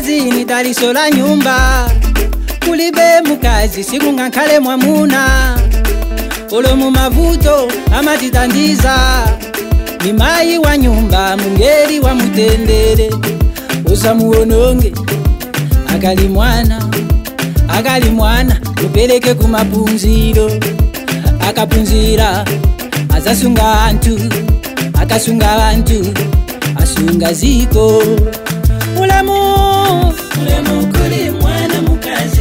mukazi ni daliso la nyumba. Kulibe mukazi sikunga nkale mwamuna. Olo mu mavuto amatitandiza. Ni mai wa nyumba mungeri wa mutendere. Osa muononge agali mwana mupeleke kumapunziro. Akapunzira azasunga antu, akasunga abantu, asunga ziko. Ulemu kuli mwana mukazi.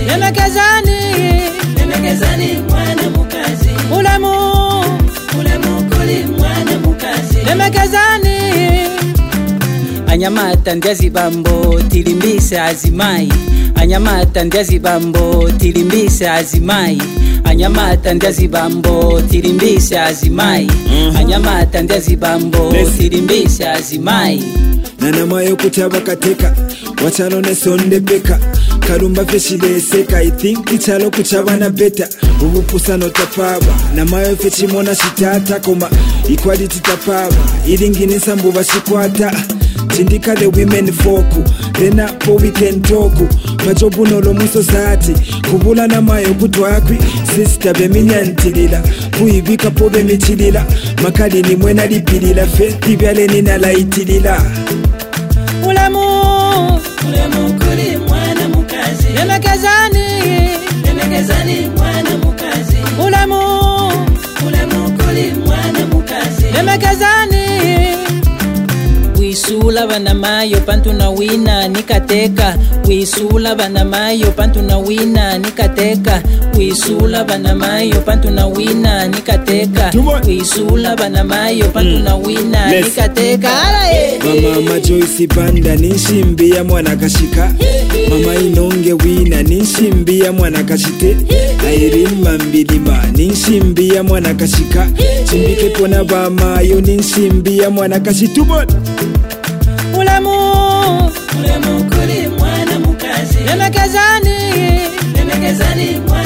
Lemekezani mwana mukazi. Ulemu kuli mwana mukazi. Lemekezani. Anyamata ndiazi bambo tilimbise azimai. Anyamata ndiazi bambo tilimbise azimai. Anyamata ndiazi bambo tilimbise azimai. Anyamata ndiazi bambo tilimbise azimai. Nana mayo kutaba kateka wachano ne sonde beka karumba feshile seka. I think ichalo kuchabana beta ubupusa no tapaba na mayo fechimona shitata koma equality tapaba iringini sambu bashikwata chindika the women foku then po weekend toku pajobu no lo society kubula na mayo kutwakwi sister beminyantilila kuibika pobe michilila makali ni mwena lipilila feti byale nina laitilila. Ulemu kuli mwana mukazi. Lemekezani mwana mukazi. Ulemu kuli mwana mukazi. Lemekezani. Wisula bana mayo pantu na wina nikateka. Wisula bana mayo pantu na wina nikateka. Wisula bana mayo pantu na wina nikateka. Wisula bana mayo pantu na wina nikateka. Mama Joyce Banda nishimbia mwana kashika. Mama Inonge wina nishimbia mwana kashite. Airima mbilima nishimbia mwana kashika. Chimbike pona bama yo nishimbia mwana kashitubot. Ulemu kuli mwana mukazi. Lemekezani mwana